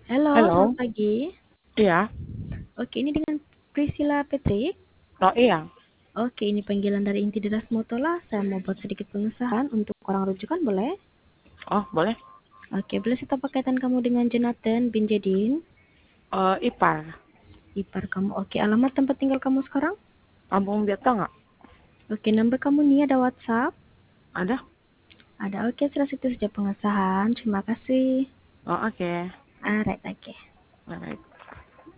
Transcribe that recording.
Halo, selamat Halo, pagi. iya. Oke, ini dengan Priscilla Petri. Oh iya. Oke, ini panggilan dari Inti Deras Motola. Saya mau buat sedikit pengesahan untuk orang rujukan, boleh? Oh boleh. Oke, boleh saya tahu kaitan kamu dengan Jonathan bin Jedin, Ipar. ipar kamu. Oke, alamat tempat tinggal kamu sekarang? Kampung Biata nggak? Oke, nomor kamu nih ada WhatsApp? Ada? Ada. Oke, sudah situ saja pengesahan. Terima kasih. Oh oke. Alright, oke. Baik.